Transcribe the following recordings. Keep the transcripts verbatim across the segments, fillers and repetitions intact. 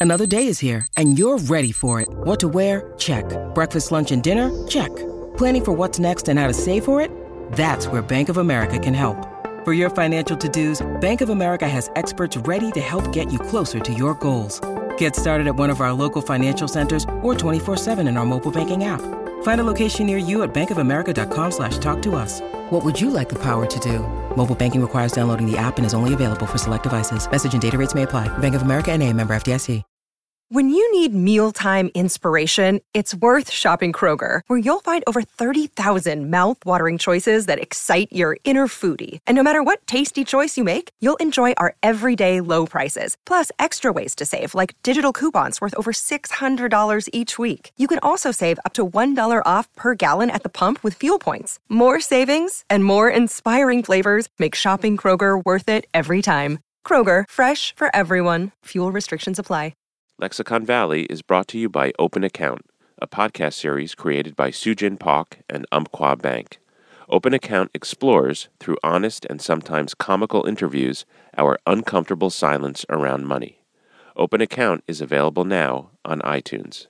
Another day is here, and you're ready for it. What to wear? Check. Breakfast, lunch, and dinner? Check. Planning for what's next and how to save for it? That's where Bank of America can help. For your financial to-dos, Bank of America has experts ready to help get you closer to your goals. Get started at one of our local financial centers or twenty-four seven in our mobile banking app. Find a location near you at bankofamerica.com slash talk to us. What would you like the power to do? Mobile banking requires downloading the app and is only available for select devices. Message and data rates may apply. Bank of America N A, member F D I C. When you need mealtime inspiration, it's worth shopping Kroger, where you'll find over thirty thousand mouth-watering choices that excite your inner foodie. And no matter what tasty choice you make, you'll enjoy our everyday low prices, plus extra ways to save, like digital coupons worth over six hundred dollars each week. You can also save up to one dollar off per gallon at the pump with fuel points. More savings and more inspiring flavors make shopping Kroger worth it every time. Kroger, fresh for everyone. Fuel restrictions apply. Lexicon Valley is brought to you by Open Account, a podcast series created by Sujin Pak and Umpqua Bank. Open Account explores, through honest and sometimes comical interviews, our uncomfortable silence around money. Open Account is available now on iTunes.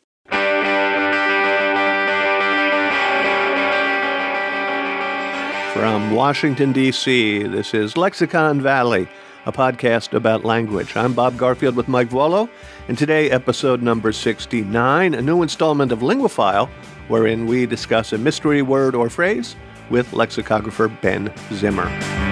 From Washington, D C, this is Lexicon Valley, a podcast about language. I'm Bob Garfield with Mike Vuolo, and today, episode number sixty-nine, a new installment of Linguaphile, wherein we discuss a mystery word or phrase with lexicographer Ben Zimmer.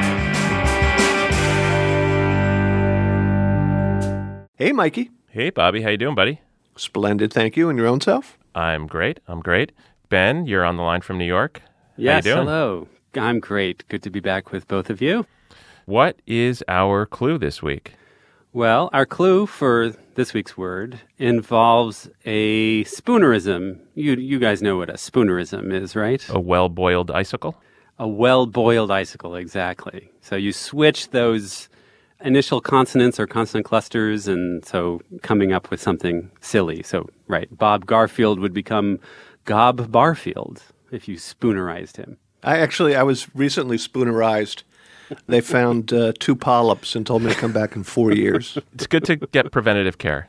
Hey, Mikey. Hey, Bobby. How you doing, buddy? Splendid, thank you. And your own self? I'm great. I'm great. Ben, you're on the line from New York. Yes, How you doing? Hello. I'm great. Good to be back with both of you. What is our clue this week? Well, our clue for this week's word involves a spoonerism. You you guys know what a spoonerism is, right? A well-boiled icicle? A well-boiled icicle, exactly. So you switch those initial consonants or consonant clusters, and so coming up with something silly. So, right, Bob Garfield would become Gob Barfield if you spoonerized him. I actually, I was recently spoonerized. They found uh, two polyps and told me to come back in four years. It's good to get preventative care.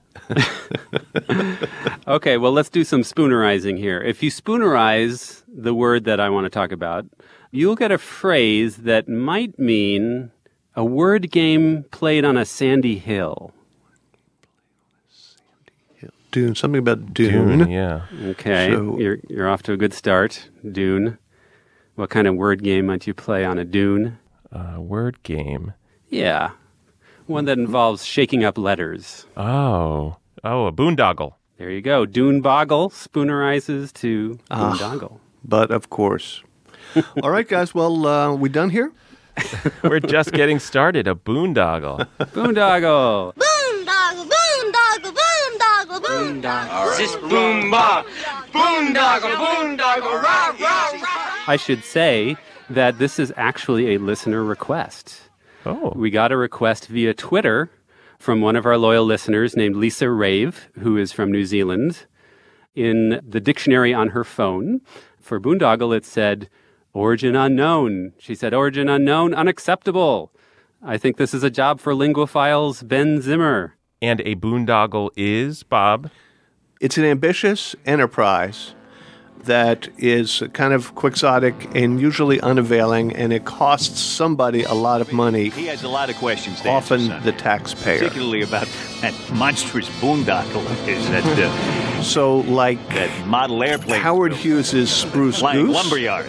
Okay, well, let's do some spoonerizing here. If you spoonerize the word that I want to talk about, you'll get a phrase that might mean a word game played on a sandy hill. Dune, something about Dune. Dune, yeah. Okay, So- you're you're off to a good start. Dune. What kind of word game might you play on a dune? Uh, word game. Yeah, one that involves shaking up letters. Oh. Oh, a boondoggle. There you go. Dune boggle spoonerizes to Ah. boondoggle. But of course. All right, guys. Well, uh, we done here? We're just getting started. A boondoggle. Boondoggle. Boondoggle, boondoggle, boondoggle, boondoggle. Just boom ba, boondoggle, boondoggle, rah, rah, rah. I should say that this is actually a listener request. Oh. We got a request via Twitter from one of our loyal listeners named Lisa Rave, who is from New Zealand. In the dictionary on her phone, for boondoggle, it said, origin unknown. She said, origin unknown, unacceptable. I think this is a job for Linguaphile's Ben Zimmer. And a boondoggle is, Bob? It's an ambitious enterprise that is kind of quixotic and usually unavailing, and it costs somebody a lot of money, He has a lot of questions to often answer, son. the taxpayer. Particularly about that monstrous boondoggle of his, that, uh, So, like that model airplane. Howard Hughes's Spruce Flying Goose lumberyard.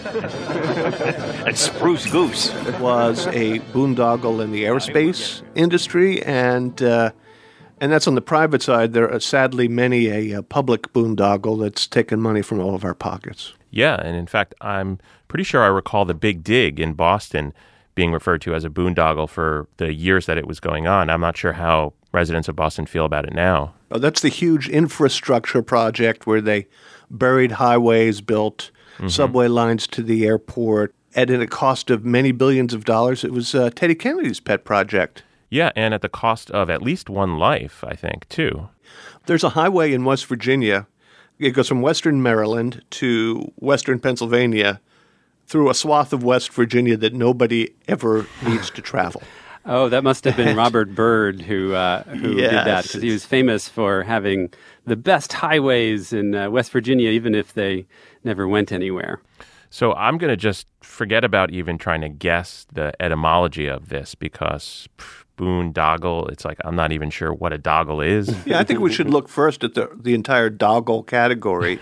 That spruce goose. was a boondoggle in the aerospace industry, and uh, and that's on the private side. There are sadly many a, uh public boondoggle that's taken money from all of our pockets. Yeah, and in fact, I'm pretty sure I recall the Big Dig in Boston being referred to as a boondoggle for the years that it was going on. I'm not sure how residents of Boston feel about it now. Oh, that's the huge infrastructure project where they buried highways, built Mm-hmm. subway lines to the airport, and at a cost of many billions of dollars. It was uh, Teddy Kennedy's pet project. Yeah, and at the cost of at least one life, I think, too. There's a highway in West Virginia. It goes from western Maryland to western Pennsylvania through a swath of West Virginia that nobody ever needs to travel. Oh, that must have been Robert Byrd who uh, who Yes. did that, because he was famous for having the best highways in uh, West Virginia, even if they never went anywhere. So I'm going to just forget about even trying to guess the etymology of this because pff, boondoggle, it's like I'm not even sure what a doggle is. Yeah, I think we should look first at the the entire doggle category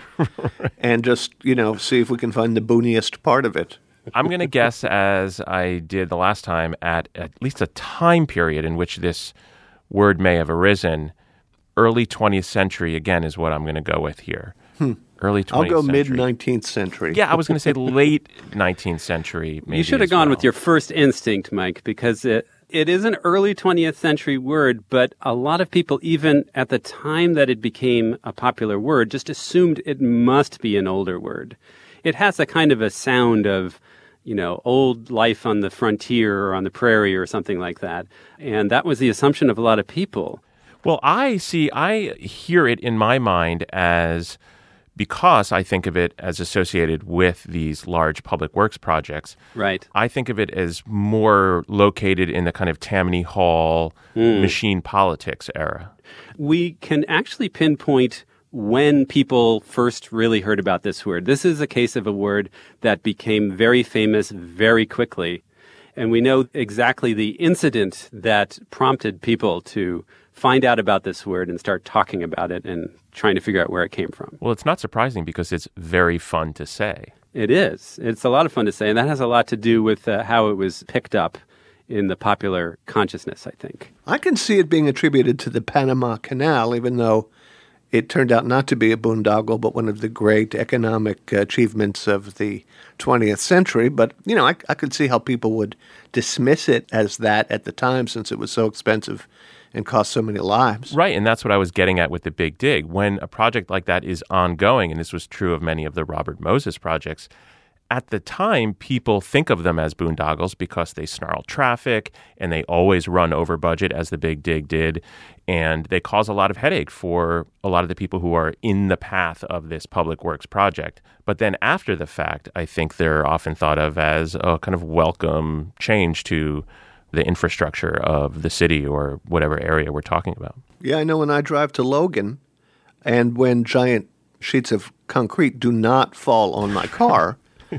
and just, you know, see if we can find the booniest part of it. I'm going to guess, as I did the last time, at at least a time period in which this word may have arisen. Early twentieth century, again, is what I'm going to go with here. Hmm. Early I'll twentieth go century. mid-nineteenth century. Yeah, I was going to say late nineteenth century, maybe. You should have as gone well. with your first instinct, Mike, because it, it is an early twentieth century word, but a lot of people, even at the time that it became a popular word, just assumed it must be an older word. It has a kind of a sound of, you know, old life on the frontier or on the prairie or something like that. And that was the assumption of a lot of people. Well, I see, I hear it in my mind as, because I think of it as associated with these large public works projects. Right. I think of it as more located in the kind of Tammany Hall Mm. machine politics era. We can actually pinpoint when people first really heard about this word. This is a case of a word that became very famous very quickly. And we know exactly the incident that prompted people to find out about this word and start talking about it and trying to figure out where it came from. Well, it's not surprising because it's very fun to say. It is. It's a lot of fun to say, and that has a lot to do with uh, how it was picked up in the popular consciousness, I think. I can see it being attributed to the Panama Canal, even though it turned out not to be a boondoggle, but one of the great economic achievements of the twentieth century. But, you know, I, I could see how people would dismiss it as that at the time since it was so expensive and cost so many lives. Right, and that's what I was getting at with the Big Dig. When a project like that is ongoing, and this was true of many of the Robert Moses projects, at the time, people think of them as boondoggles because they snarl traffic and they always run over budget, as the Big Dig did, and they cause a lot of headache for a lot of the people who are in the path of this public works project. But then after the fact, I think they're often thought of as a kind of welcome change to the infrastructure of the city or whatever area we're talking about. Yeah, I know when I drive to Logan and when giant sheets of concrete do not fall on my car,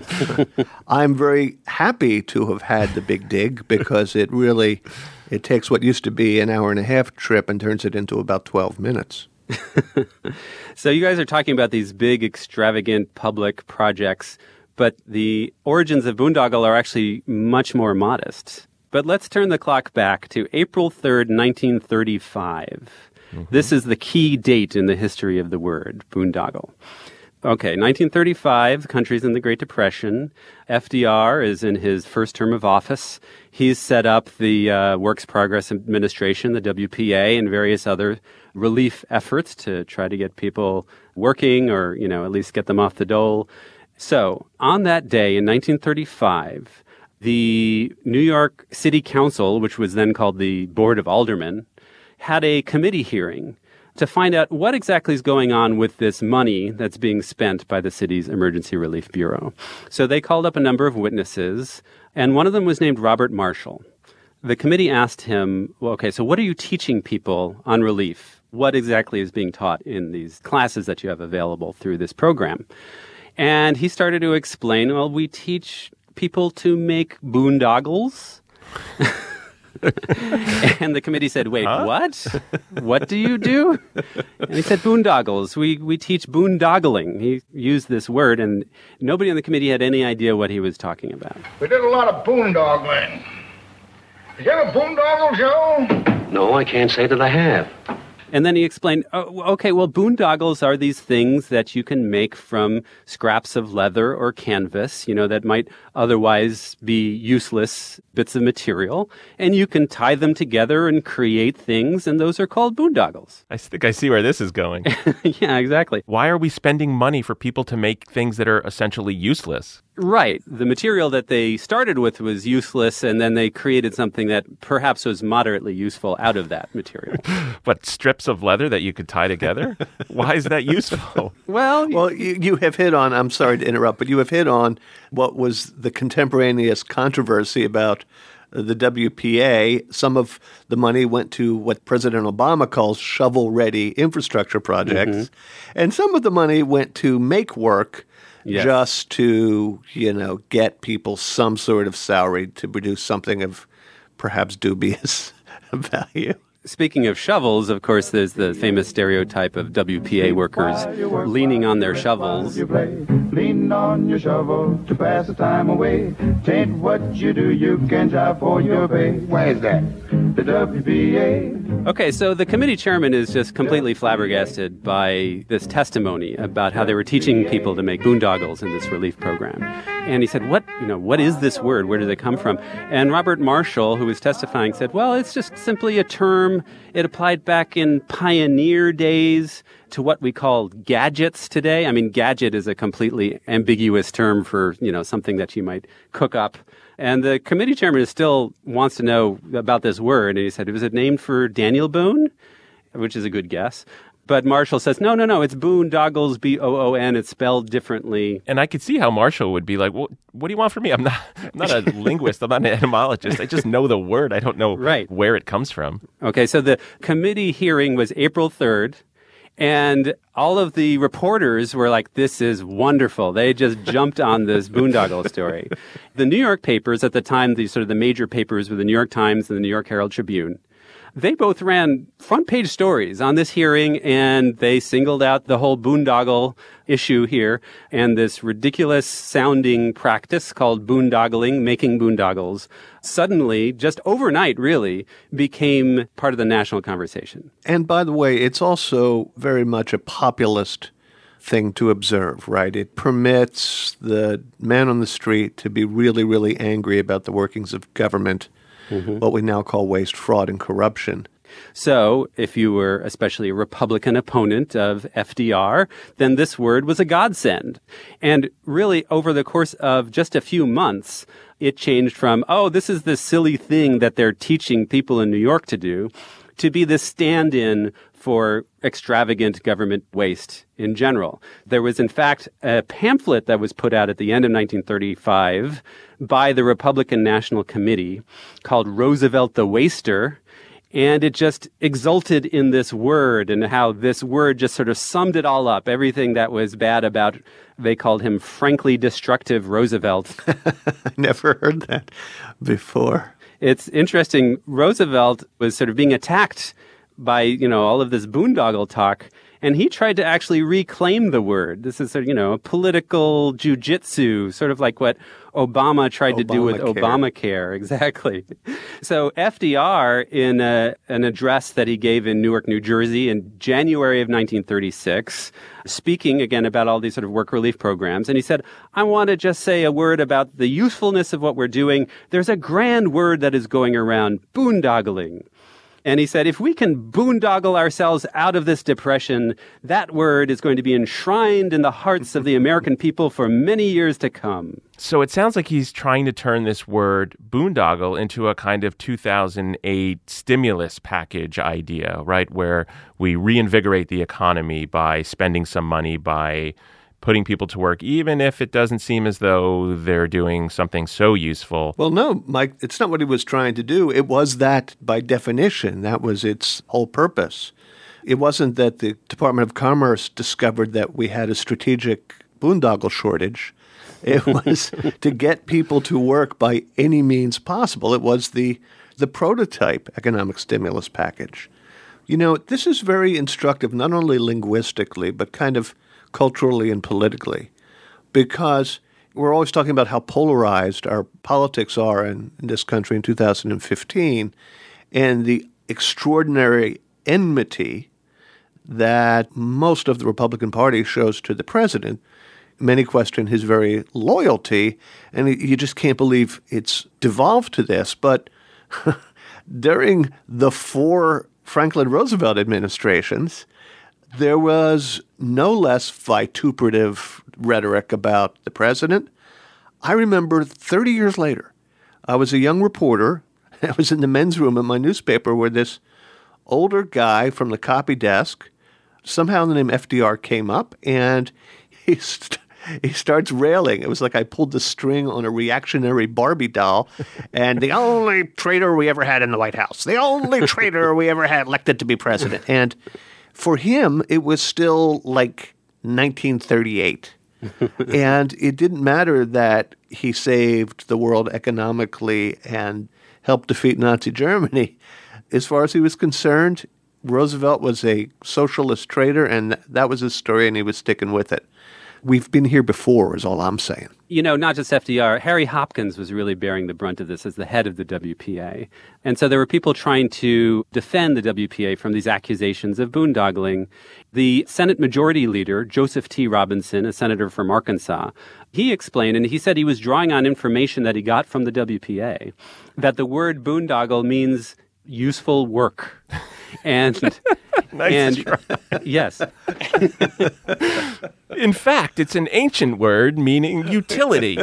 I'm very happy to have had the Big Dig because it really, it takes what used to be an hour and a half trip and turns it into about twelve minutes. So you guys are talking about these big, extravagant public projects, but the origins of boondoggle are actually much more modest. But let's turn the clock back to April third, nineteen thirty-five. Mm-hmm. This is the key date in the history of the word, boondoggle. Okay, nineteen thirty-five, the country's in the Great Depression. F D R is in his first term of office. He's set up the uh, Works Progress Administration, the W P A, and various other relief efforts to try to get people working or, you know, at least get them off the dole. So on that day in nineteen thirty-five, the New York City Council, which was then called the Board of Aldermen, had a committee hearing to find out what exactly is going on with this money that's being spent by the city's Emergency Relief Bureau. So they called up a number of witnesses, and one of them was named Robert Marshall. The committee asked him, well, okay, so what are you teaching people on relief? What exactly is being taught in these classes that you have available through this program? And he started to explain, well, we teach people to make boondoggles. And the committee said, wait, huh? what? What do you do? And he said, boondoggles. We we teach boondoggling. He used this word, and nobody on the committee had any idea what he was talking about. We did a lot of boondoggling. Did you ever boondoggle, Joe? No, I can't say that I have. And then he explained, oh, okay, well, boondoggles are these things that you can make from scraps of leather or canvas, you know, that might otherwise be useless bits of material. And you can tie them together and create things, and those are called boondoggles. I think I see where this is going. Yeah, exactly. Why are we spending money for people to make things that are essentially useless? Right. The material that they started with was useless, and then they created something that perhaps was moderately useful out of that material. But strips of leather that you could tie together? Why is that useful? Well, well, you, you have hit on, I'm sorry to interrupt, but you have hit on what was the contemporaneous controversy about the W P A. Some of the money went to what President Obama calls shovel-ready infrastructure projects. Mm-hmm. And some of the money went to make work yes. just to, you know, get people some sort of salary to produce something of perhaps dubious value. Speaking of shovels, of course, there's the famous stereotype of W P A workers leaning on their shovels. Lean on your shovel to pass the time away. Tain't what you do, you can job for your pay. Why is that? The W P A. Okay, so the committee chairman is just completely flabbergasted by this testimony about how they were teaching people to make boondoggles in this relief program. And he said, what, you know, what is this word? Where did it come from? And Robert Marshall, who was testifying, said, well, it's just simply a term. It applied back in pioneer days to what we call gadgets today. I mean, gadget is a completely ambiguous term for, you know, something that you might cook up. And the committee chairman still wants to know about this word. And he said, was it named for Daniel Boone? Which is a good guess. But Marshall says, no, no, no, it's boondoggles, B O O N. It's spelled differently. And I could see how Marshall would be like, well, what do you want from me? I'm not I'm not a linguist. I'm not an etymologist. I just know the word. I don't know right. where it comes from. Okay, so the committee hearing was April third. And all of the reporters were like, this is wonderful. They just jumped on this boondoggle story. The New York papers at the time, the sort of the major papers were the New York Times and the New York Herald Tribune. They both ran front page stories on this hearing, and they singled out the whole boondoggle issue here and this ridiculous sounding practice called boondoggling, making boondoggles, suddenly, just overnight really, became part of the national conversation. And by the way, it's also very much a populist thing to observe, right? It permits the man on the street to be really, really angry about the workings of government. Mm-hmm. What we now call waste, fraud, and corruption. So if you were especially a Republican opponent of F D R, then this word was a godsend. And really, over the course of just a few months, it changed from, oh, this is this silly thing that they're teaching people in New York to do, to be this stand-in for extravagant government waste in general. There was, in fact, a pamphlet that was put out at the end of nineteen thirty-five by the Republican National Committee called Roosevelt the Waster, and it just exulted in this word and how this word just sort of summed it all up, everything that was bad about, they called him frankly destructive Roosevelt. I never heard that before. It's interesting. Roosevelt was sort of being attacked by, you know, all of this boondoggle talk, and he tried to actually reclaim the word. This is, sort of, you know, a political jujitsu, sort of like what Obama tried Obamacare. to do with Obamacare. Exactly. So F D R, in a, an address that he gave in Newark, New Jersey in January of nineteen thirty-six, speaking again about all these sort of work relief programs, and he said, I want to just say a word about the usefulness of what we're doing. There's a grand word that is going around, boondoggling. And he said, if we can boondoggle ourselves out of this depression, that word is going to be enshrined in the hearts of the American people for many years to come. So it sounds like he's trying to turn this word boondoggle into a kind of two thousand eight stimulus package idea, right, where we reinvigorate the economy by spending some money, by putting people to work, even if it doesn't seem as though they're doing something so useful. Well, no, Mike, it's not what he was trying to do. It was that, by definition, that was its whole purpose. It wasn't that the Department of Commerce discovered that we had a strategic boondoggle shortage. It was to get people to work by any means possible. It was the the prototype economic stimulus package. You know, this is very instructive, not only linguistically, but kind of culturally and politically, because we're always talking about how polarized our politics are in, in this country in two thousand fifteen, and the extraordinary enmity that most of the Republican Party shows to the president. Many question his very loyalty, and you just can't believe it's devolved to this. But during the four Franklin Roosevelt administrations, there was no less vituperative rhetoric about the president. I remember thirty years later, I was a young reporter. I was in the men's room at my newspaper where this older guy from the copy desk, somehow the name F D R came up, and he st- he starts railing. It was like I pulled the string on a reactionary Barbie doll, and the only traitor we ever had in the White House, the only traitor we ever had elected to be president. And for him, it was still like nineteen thirty-eight. And it didn't matter that he saved the world economically and helped defeat Nazi Germany. As far as he was concerned, Roosevelt was a socialist traitor, and that was his story, and he was sticking with it. We've been here before, is all I'm saying. You know, not just F D R. Harry Hopkins was really bearing the brunt of this as the head of the W P A. And so there were people trying to defend the W P A from these accusations of boondoggling. The Senate Majority Leader, Joseph T. Robinson, a senator from Arkansas, he explained, and he said he was drawing on information that he got from the W P A, that the word boondoggle means useful work. And nice and try. Yes. In fact, it's an ancient word meaning utility.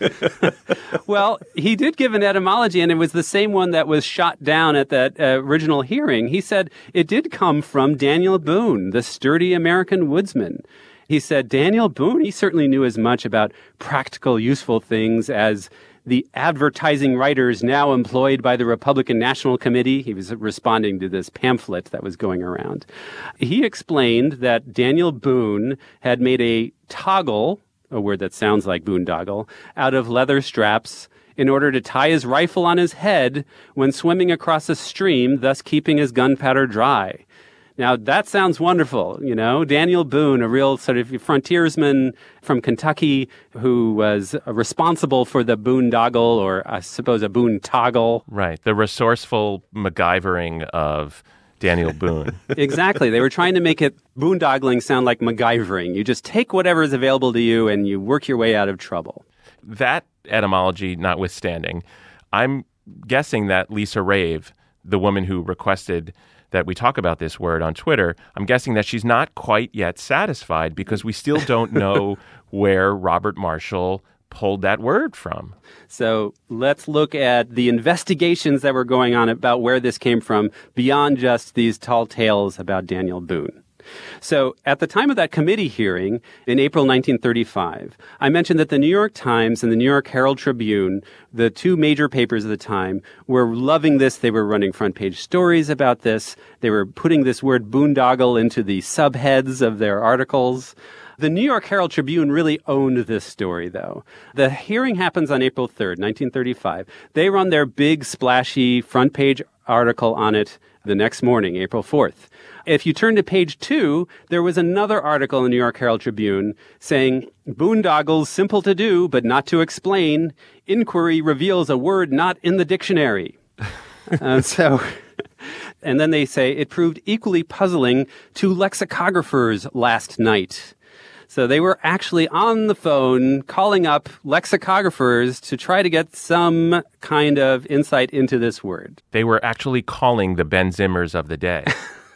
Well, he did give an etymology, and it was the same one that was shot down at that uh, original hearing. He said it did come from Daniel Boone, the sturdy American woodsman. He said Daniel Boone, he certainly knew as much about practical, useful things as the advertising writers now employed by the Republican National Committee. He was responding to this pamphlet that was going around. He explained that Daniel Boone had made a toggle, a word that sounds like boondoggle, out of leather straps in order to tie his rifle on his head when swimming across a stream, thus keeping his gunpowder dry. Now, that sounds wonderful, you know. Daniel Boone, a real sort of frontiersman from Kentucky who was responsible for the boondoggle, or I suppose a boondoggle. Right, the resourceful MacGyvering of Daniel Boone. Exactly. They were trying to make it boondoggling sound like MacGyvering. You just take whatever is available to you and you work your way out of trouble. That etymology notwithstanding, I'm guessing that Lisa Rave, the woman who requested that we talk about this word on Twitter, I'm guessing that she's not quite yet satisfied because we still don't know where Robert Marshall pulled that word from. So let's look at the investigations that were going on about where this came from beyond just these tall tales about Daniel Boone. So at the time of that committee hearing in April nineteen thirty-five, I mentioned that the New York Times and the New York Herald Tribune, the two major papers of the time, were loving this. They were running front page stories about this. They were putting this word boondoggle into the subheads of their articles. The New York Herald Tribune really owned this story, though. The hearing happens on April third, nineteen thirty-five. They run their big, splashy front page article on it the next morning, April fourth. If you turn to page two, there was another article in the New York Herald Tribune saying, boondoggles simple to do, but not to explain. Inquiry reveals a word not in the dictionary. uh, so, and then they say it proved equally puzzling to lexicographers last night. So they were actually on the phone calling up lexicographers to try to get some kind of insight into this word. They were actually calling the Ben Zimmers of the day.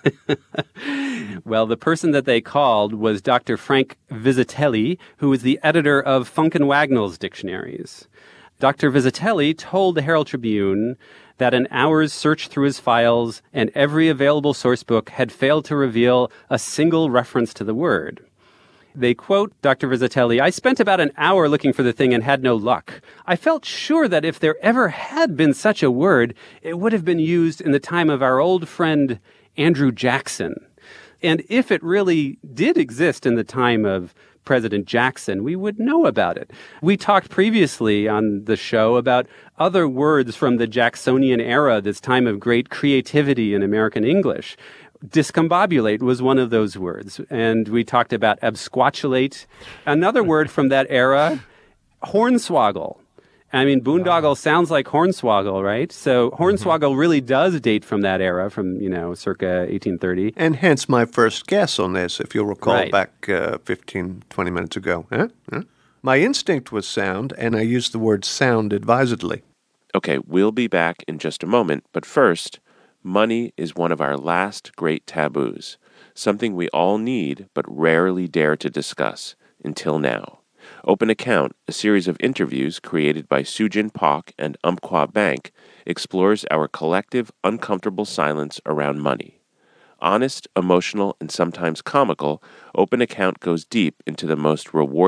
Well, the person that they called was Doctor Frank Visitelli, who was the editor of Funk and Wagnall's dictionaries. Doctor Visitelli told the Herald Tribune that an hour's search through his files and every available source book had failed to reveal a single reference to the word. They quote Doctor Visitelli, "I spent about an hour looking for the thing and had no luck. I felt sure that if there ever had been such a word, it would have been used in the time of our old friend Andrew Jackson. And if it really did exist in the time of President Jackson, we would know about it." We talked previously on the show about other words from the Jacksonian era, this time of great creativity in American English. Discombobulate was one of those words. And we talked about absquatulate. Another word from that era, hornswoggle. I mean, boondoggle sounds like hornswoggle, right? So hornswoggle mm-hmm. really does date from that era, from, you know, circa eighteen thirty. And hence my first guess on this, if you'll recall right. back uh, fifteen, twenty minutes ago. Huh? Huh? My instinct was sound, and I used the word sound advisedly. Okay, we'll be back in just a moment, but first, money is one of our last great taboos, something we all need but rarely dare to discuss, until now. Open Account, a series of interviews created by Sujin Pak and Umpqua Bank, explores our collective uncomfortable silence around money. Honest, emotional, and sometimes comical, Open Account goes deep into the most rewarding,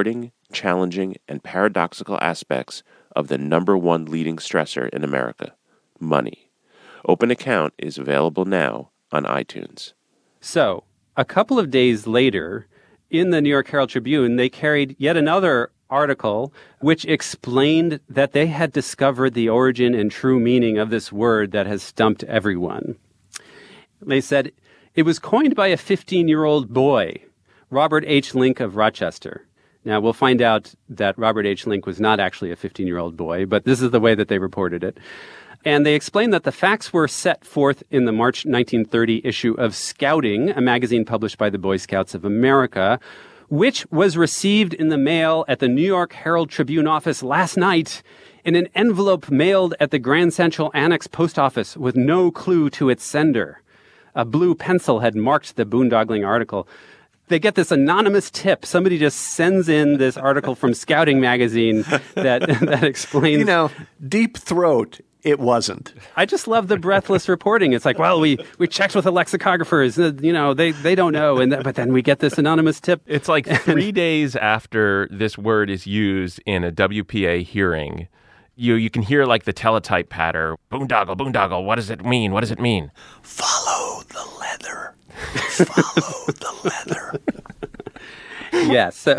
challenging, and paradoxical aspects of the number one leading stressor in America, money. Open Account is available now on iTunes. So, a couple of days later, in the New York Herald Tribune, they carried yet another article which explained that they had discovered the origin and true meaning of this word that has stumped everyone. They said, it was coined by a fifteen-year-old boy, Robert H. Link of Rochester. Now, we'll find out that Robert H. Link was not actually a fifteen-year-old boy, but this is the way that they reported it. And they explained that the facts were set forth in the March nineteen thirty issue of Scouting, a magazine published by the Boy Scouts of America, which was received in the mail at the New York Herald Tribune office last night in an envelope mailed at the Grand Central Annex Post Office with no clue to its sender. A blue pencil had marked the boondoggling article. They get this anonymous tip. Somebody just sends in this article from Scouting magazine that that explains... You know, deep throat, it wasn't. I just love the breathless reporting. It's like, well, we, we checked with the lexicographers. Uh, you know, they, they don't know. And th- But then we get this anonymous tip. It's like three days after this word is used in a W P A hearing, you you can hear like the teletype patter. Boondoggle, boondoggle, what does it mean? What does it mean? Follow the leather. Follow the leather. Yes. So,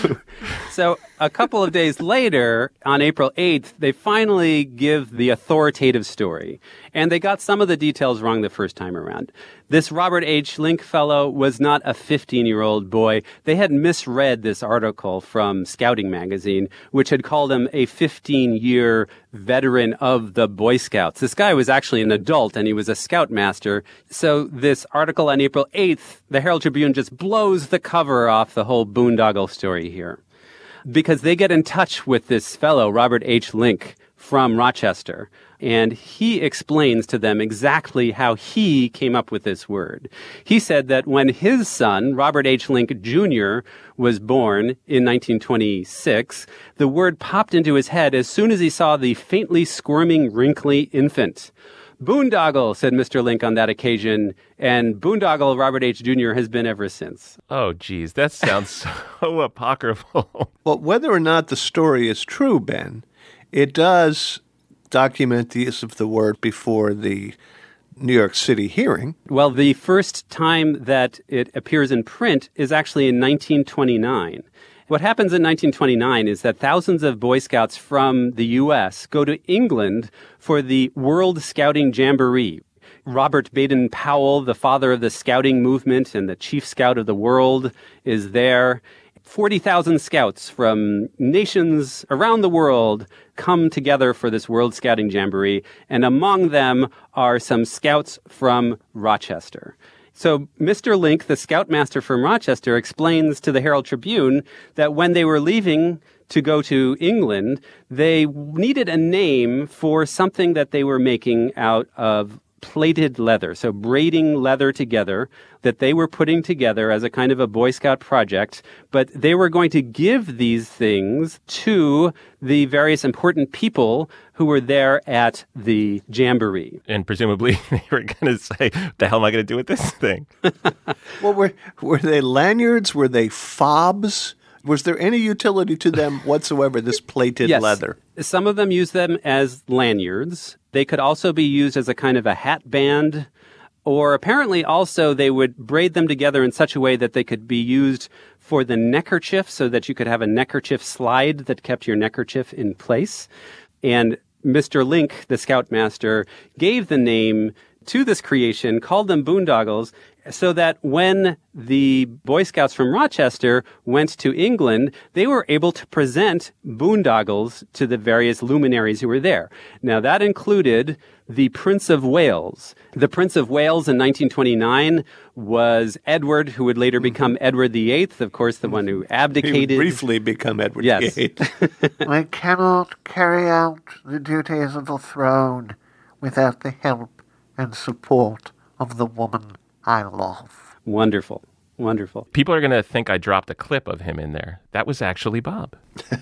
so a couple of days later, on April eighth, they finally give the authoritative story. And they got some of the details wrong the first time around. This Robert H. Link fellow was not a fifteen-year-old boy. They had misread this article from Scouting magazine, which had called him a fifteen-year veteran of the Boy Scouts. This guy was actually an adult, and he was a scoutmaster. So this article on April eighth, the Herald Tribune just blows the cover off the whole boondoggle story here. Because they get in touch with this fellow, Robert H. Link, from Rochester. And he explains to them exactly how he came up with this word. He said that when his son, Robert H. Link Junior, was born in nineteen twenty-six, the word popped into his head as soon as he saw the faintly squirming, wrinkly infant. Boondoggle, said Mister Link on that occasion, and boondoggle Robert H. Junior has been ever since. Oh, geez, that sounds so apocryphal. Well, whether or not the story is true, Ben, it does document the use of the word before the New York City hearing. Well, the first time that it appears in print is actually in nineteen twenty-nine. What happens in nineteen twenty-nine is that thousands of Boy Scouts from the U S go to England for the World Scouting Jamboree. Robert Baden-Powell, the father of the Scouting movement and the chief scout of the world, is there. forty thousand scouts from nations around the world come together for this World Scouting Jamboree, and among them are some scouts from Rochester. So Mister Link, the scoutmaster from Rochester, explains to the Herald Tribune that when they were leaving to go to England, they needed a name for something that they were making out of plaited leather, so braiding leather together, that they were putting together as a kind of a Boy Scout project, but they were going to give these things to the various important people who were there at the Jamboree. And presumably they were going to say, what the hell am I going to do with this thing? Well, were, were they lanyards? Were they fobs? Was there any utility to them whatsoever, this plated yes. leather? Some of them use them as lanyards. They could also be used as a kind of a hat band, or apparently also they would braid them together in such a way that they could be used for the neckerchief, so that you could have a neckerchief slide that kept your neckerchief in place. And Mister Link, the scoutmaster, gave the name to this creation, called them boondoggles, so that when the Boy Scouts from Rochester went to England, they were able to present boondoggles to the various luminaries who were there. Now, that included the Prince of Wales. The Prince of Wales in nineteen twenty-nine was Edward, who would later become Edward the Eighth, of course, the one who abdicated. He would briefly become Edward yes. the Eighth. I cannot carry out the duties of the throne without the help and support of the woman I love. Wonderful. Wonderful. People are going to think I dropped a clip of him in there. That was actually Bob.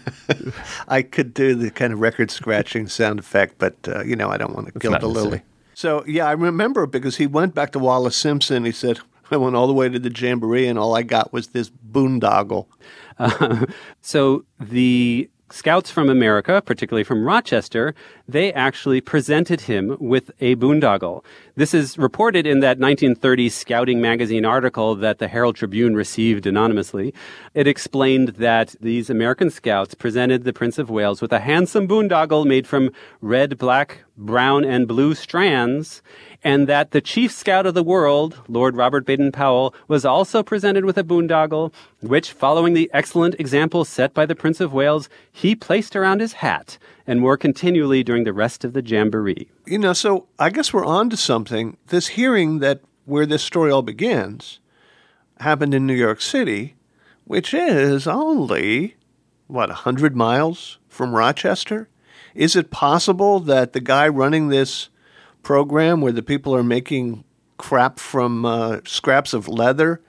I could do the kind of record scratching sound effect, but, uh, you know, I don't want to kill the lily. So, yeah, I remember because he went back to Wallace Simpson. He said, I went all the way to the Jamboree, and all I got was this boondoggle. Uh, so the Scouts from America, particularly from Rochester, they actually presented him with a boondoggle. This is reported in that nineteen thirties Scouting magazine article that the Herald Tribune received anonymously. It explained that these American Scouts presented the Prince of Wales with a handsome boondoggle made from red, black, brown, and blue strands, and that the chief scout of the world, Lord Robert Baden-Powell, was also presented with a boondoggle, which, following the excellent example set by the Prince of Wales, he placed around his hat and wore continually during the rest of the Jamboree. You know, so I guess we're on to something. This hearing that where this story all begins happened in New York City, which is only, what, one hundred miles from Rochester? Is it possible that the guy running this program where the people are making crap from uh, scraps of leather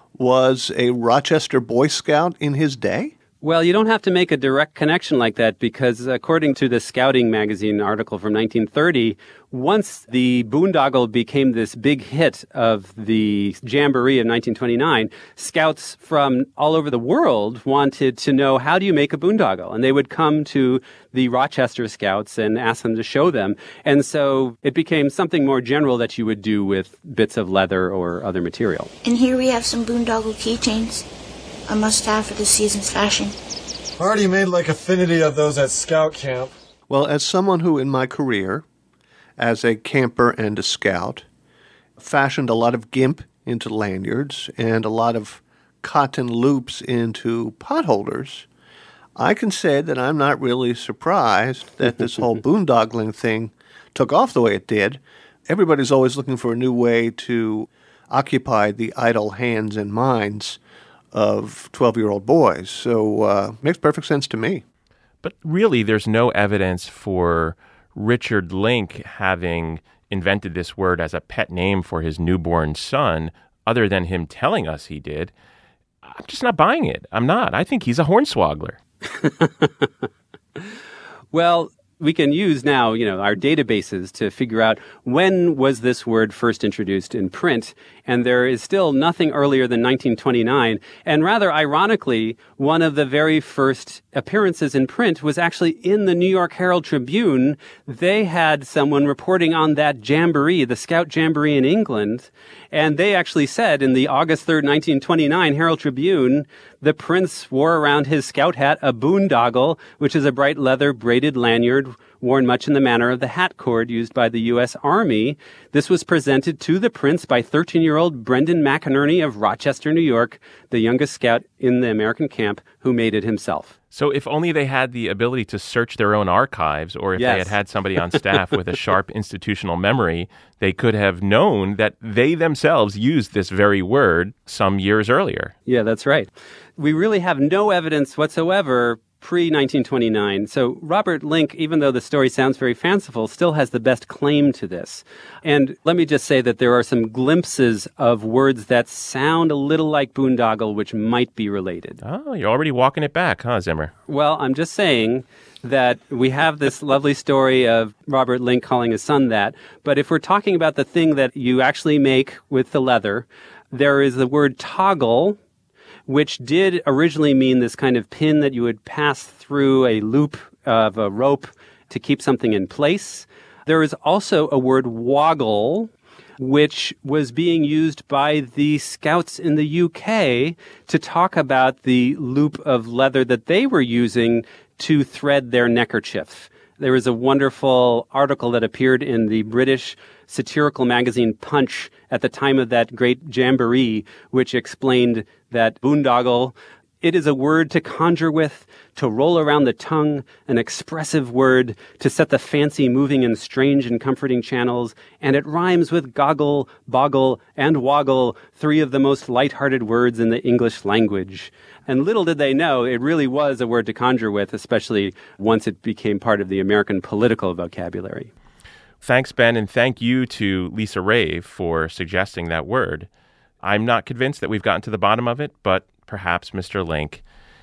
was a Rochester Boy Scout in his day? Well, you don't have to make a direct connection like that because according to the Scouting magazine article from nineteen thirty, once the boondoggle became this big hit of the Jamboree of nineteen twenty-nine, scouts from all over the world wanted to know, how do you make a boondoggle? And they would come to the Rochester Scouts and ask them to show them. And so it became something more general that you would do with bits of leather or other material. And here we have some boondoggle keychains. A must-have for this season's fashion. Already made like affinity of those at scout camp. Well, as someone who in my career, as a camper and a scout, fashioned a lot of gimp into lanyards and a lot of cotton loops into potholders, I can say that I'm not really surprised that this whole boondoggling thing took off the way it did. Everybody's always looking for a new way to occupy the idle hands and minds of twelve-year-old boys. So uh makes perfect sense to me. But really, there's no evidence for Richard Link having invented this word as a pet name for his newborn son, other than him telling us he did. I'm just not buying it. I'm not. I think he's a hornswoggler. Well, we can use now, you know, our databases to figure out when was this word first introduced in print, and there is still nothing earlier than nineteen twenty-nine. And rather ironically, one of the very first appearances in print was actually in the New York Herald Tribune. They had someone reporting on that Jamboree, the Scout Jamboree in England, and they actually said in the August third, nineteen twenty-nine Herald Tribune, the prince wore around his scout hat a boondoggle, which is a bright leather braided lanyard worn much in the manner of the hat cord used by the U S Army. This was presented to the prince by thirteen-year-old Brendan McInerney of Rochester, New York, the youngest scout in the American camp, who made it himself. So if only they had the ability to search their own archives, or if yes. they had had somebody on staff with a sharp institutional memory, they could have known that they themselves used this very word some years earlier. Yeah, that's right. We really have no evidence whatsoever pre nineteen twenty-nine. So Robert Link, even though the story sounds very fanciful, still has the best claim to this. And let me just say that there are some glimpses of words that sound a little like boondoggle, which might be related. Oh, you're already walking it back, huh, Zimmer? Well, I'm just saying that we have this lovely story of Robert Link calling his son that. But if we're talking about the thing that you actually make with the leather, there is the word toggle, which did originally mean this kind of pin that you would pass through a loop of a rope to keep something in place. There is also a word woggle, which was being used by the scouts in the U K to talk about the loop of leather that they were using to thread their neckerchief. There was a wonderful article that appeared in the British satirical magazine Punch at the time of that great Jamboree, which explained that boondoggle, it is a word to conjure with, to roll around the tongue, an expressive word to set the fancy moving in strange and comforting channels, and it rhymes with goggle, boggle, and woggle, three of the most light-hearted words in the English language. And little did they know, it really was a word to conjure with, especially once it became part of the American political vocabulary. Thanks, Ben, and thank you to Lisa Rave for suggesting that word. I'm not convinced that we've gotten to the bottom of it, but perhaps Mister Link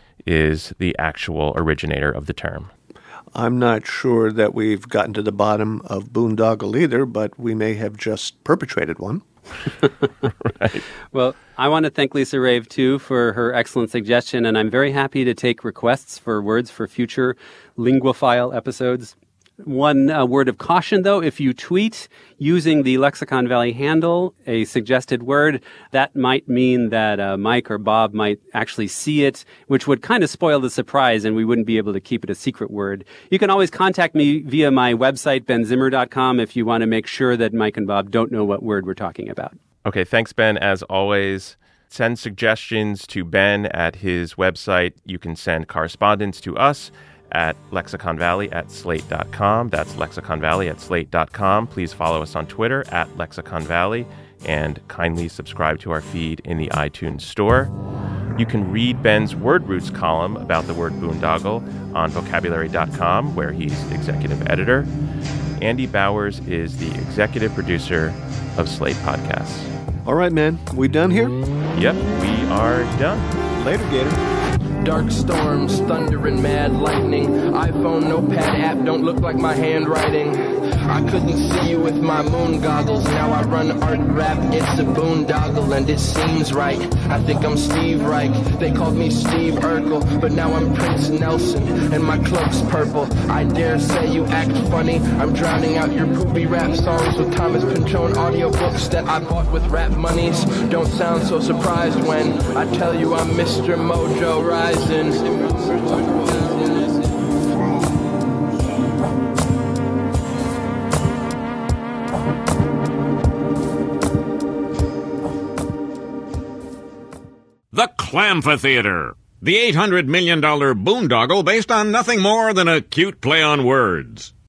is the actual originator of the term. I'm not sure that we've gotten to the bottom of boondoggle either, but we may have just perpetrated one. Right. Well, I want to thank Lisa Rave, too, for her excellent suggestion, and I'm very happy to take requests for words for future Linguaphile episodes. One uh, word of caution, though, if you tweet using the Lexicon Valley handle, a suggested word, that might mean that uh, Mike or Bob might actually see it, which would kind of spoil the surprise, and we wouldn't be able to keep it a secret word. You can always contact me via my website, ben zimmer dot com, if you want to make sure that Mike and Bob don't know what word we're talking about. Okay, thanks, Ben. As always, send suggestions to Ben at his website. You can send correspondence to us at Lexicon Valley at slate dot com. That's Lexicon Valley at slate dot com. Please follow us on Twitter at Lexicon Valley and kindly subscribe to our feed in the iTunes store. You can read Ben's Word Roots column about the word boondoggle on vocabulary dot com, where he's executive editor. Andy Bowers is the executive producer of Slate Podcasts. All right, man. We done here? Yep, we are done. Later, Gator. Dark storms, thunder and mad lightning. iPhone notepad app don't look like my handwriting. I couldn't see you with my moon goggles. Now I run art rap, it's a boondoggle, and it seems right. I think I'm Steve Reich. They called me Steve Urkel, but now I'm Prince Nelson, and my cloak's purple. I dare say you act funny. I'm drowning out your poopy rap songs with Thomas Pynchon audiobooks that I bought with rap monies. Don't sound so surprised when I tell you I'm Mister Mojo Rising. The Clamphatheater, the eight hundred million dollars boondoggle based on nothing more than a cute play on words.